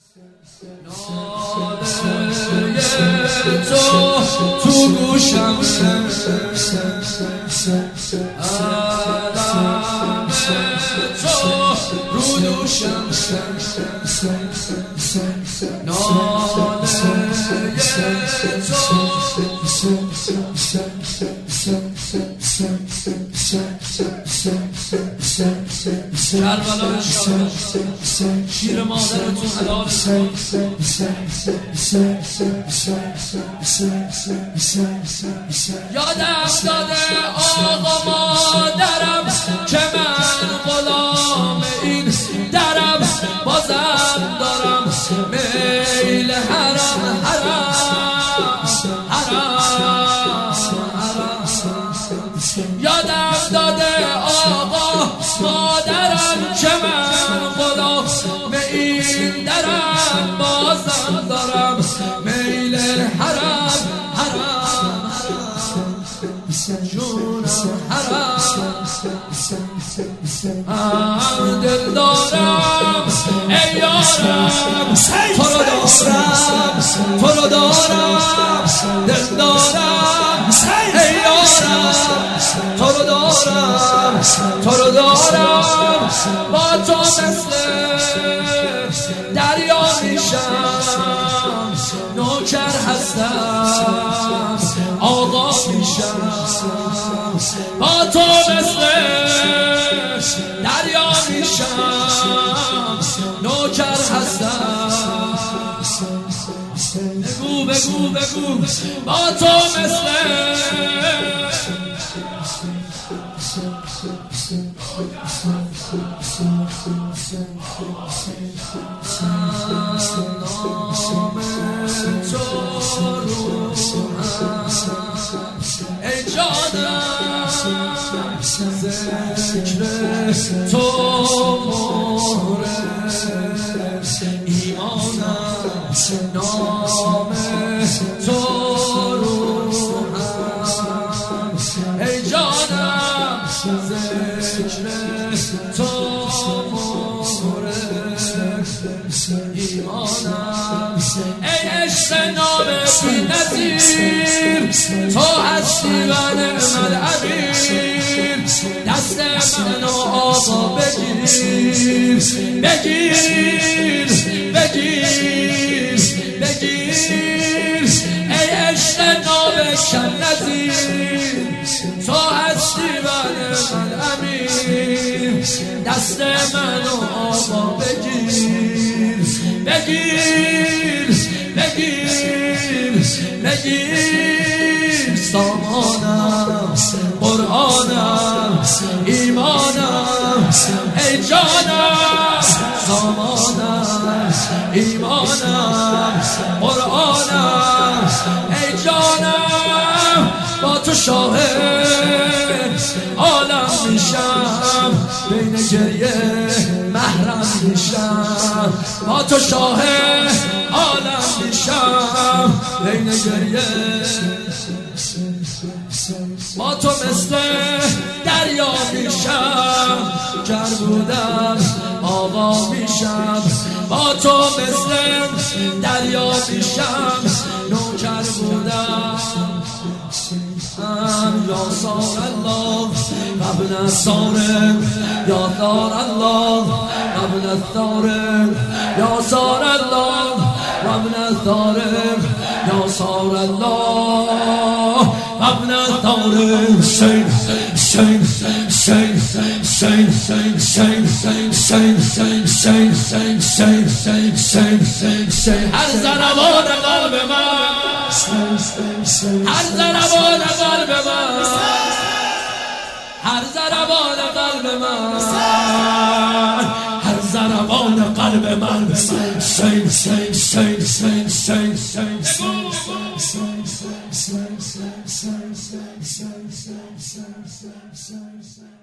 تو گوشم علم تو رو دوشم ناله کربلا شیر مادرتون حلال یادم داده آقا مادرم که من غلام این درم بازم دارم میل حرم یادم داده آقا مادرم که من غلام این درم بازم دارم میل حرم جونم حرم دل دارم ای یارم تو رو دارم دل دارم ای یارم تو رو دارم با تو مثل دریا میشم نوکر هستم آقا میشم با تو مثل دریا میشم نوکر هستم بگو با تو مثل ای جانم ذکر تو مهر ایمانم نام تو روحم ای جانم ذکر تو مهر ایمانم ای عشق نام بی نظیر تو هستی و نعم الامیر دست منو آقا بگیر ای عشق نام کم نظیر تو هستی و نعم الامیر دست منو آقا بگیر سامانم قرآنم ایمانم ای جانم سامانم ایمانم قرآنم ای جانم با تو شاهد عالم میشم بین گریه محرم میشم با تو شاهد عالم میشم بین گریه با تو مثل دریا میشم گر بودم آقا میشم با تو مثل دریا میشم نوکر بودم یا سار الله قبل الثارق یا ثار الله قبل الثارق یا سار الله قبل الثارق یا سار الله قبل الثارق هر ضربان قلب من هر ضربان قلب من هر ضربان قلب من هر ضربان قلب من